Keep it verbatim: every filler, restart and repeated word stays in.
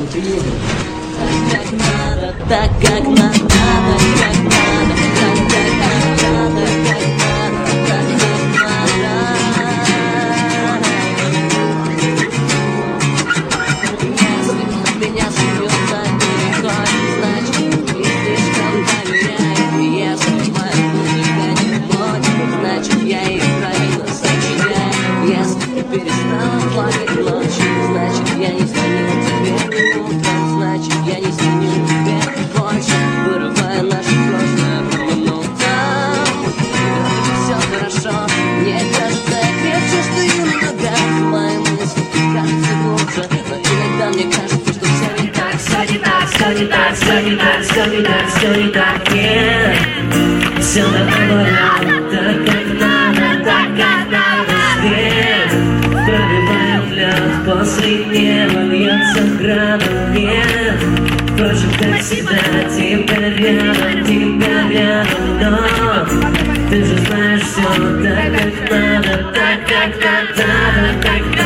Так как надо, так как надо, так как надо, так как надо, так надо, так надо. Если меня живет за переход, значит ты слишком доверяй. Если моя музыка не входит, значит я ее правильно сочиняю. Если ты перестала плакать ночью, значит я не звоню тебе утром, значит я не звоню тебе больше, вырывая наше прошлое по минутам. Все хорошо, мне кажется, я крепче стою на ногах. Мои мысли кажутся глубже, но иногда мне кажется, что все не так. Все не так, все не так, все не так, все не так, все не так, нет. Все наоборот, так как надо, так как надо. Свет пробивает лед, после неба льется градом, нет. Впрочем, как всегда, тебя рядом, тебя рядом, но ты же знаешь все, так как надо, так как надо, так как